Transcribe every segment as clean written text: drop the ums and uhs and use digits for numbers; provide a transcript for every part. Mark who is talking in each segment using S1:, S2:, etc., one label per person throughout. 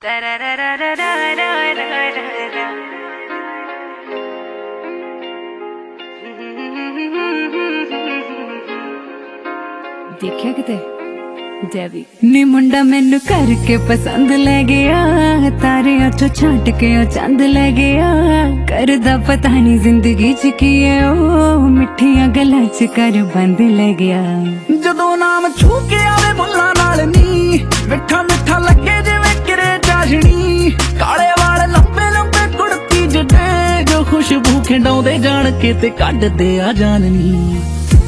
S1: देखिया किते जैवी नी मुंडा मैनू करके पसंद ले गया, तारे चो छाट के चंद ले गया। करदा पता नहीं जिंदगी च की है ओ, मिठिया गल्लां च कर बंद ले गया।
S2: जदों नाम छू के आवे बुल्ला नाल नी, मिठा मिठा लगे जिवें किरे चाशनी। काले वाल लंबे लंबे कुड़ती जडे, जो खुशबू खिंडाउंदे जान के ते कड्डदे आ जाननी।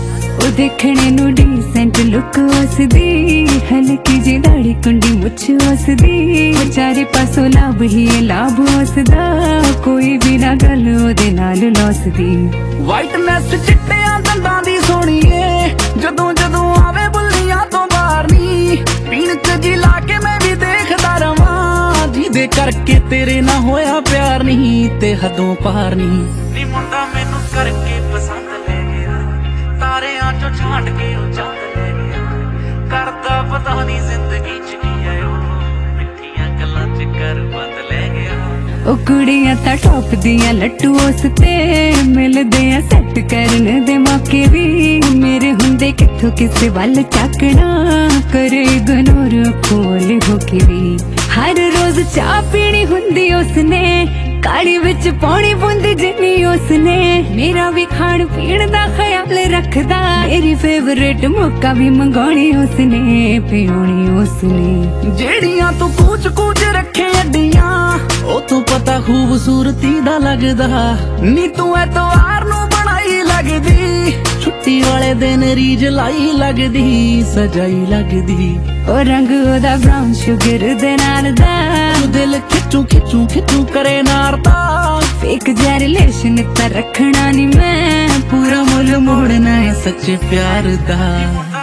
S1: ओ देखने नू डिसेंट लुक उसदी, हल्की जी दाढ़ी कुंडी मुछ उसदी। चारे पासों लाभ ही लाभ उसदा, कोई भी ना गल ओदे नाल लौसदी।
S2: वाइटनेस चिट्टियां दंदां दी सोहणीए, जदों जदों आवे बुल्लियां तो बाहर नी। पीण च जी ला के मैं भी देखदा रवां, जिहदे करके तेरे ना होया प्यार नहीं ते हदों पार नहीं। नी मुंडा मैनू करके पसंद ले गया, तारियां चो छाट के चंद ले गया। करदा पता नहीं जिंदगी च की है ओ, मिठियां गल्लां च कर बंद ले गया।
S1: ओ कुड़ियां तां टॉप दियां लट्टू उसते, मिलदे आ सैट करन दे मौके भी। मेरे हुंदे कित्थों किसे वल चाकना, करे इग्नोर खोल होके भी। हर रोज चाह पीनी हुंदी उसने, काली विच पानी पुंदी जिन्नी उसने। मेरा भी खाण पीण दा ख्याल रखदा, मेरी फेवरेट मौका भी मंगानी उसने, पियोनी उसने।
S2: जेड़ियां तू कूच कूच रखे अड्डियां, ओ तू पता खूबसूरती दा लगदा। नी तू ऐतवार नू बनाई लगदी, छुट्टी वाले दिन रीज लाई लगदी, सजाई लगदी।
S1: ओ रंग ओदा ब्राउन शुगर दे नाल दा,
S2: दिल खिचू खिचू खिचू करे नार दा।
S1: फेक जा रिलेशन ता रखना नी मैं,
S2: पूरा मुल मोड़ना है सच्चे प्यार दा।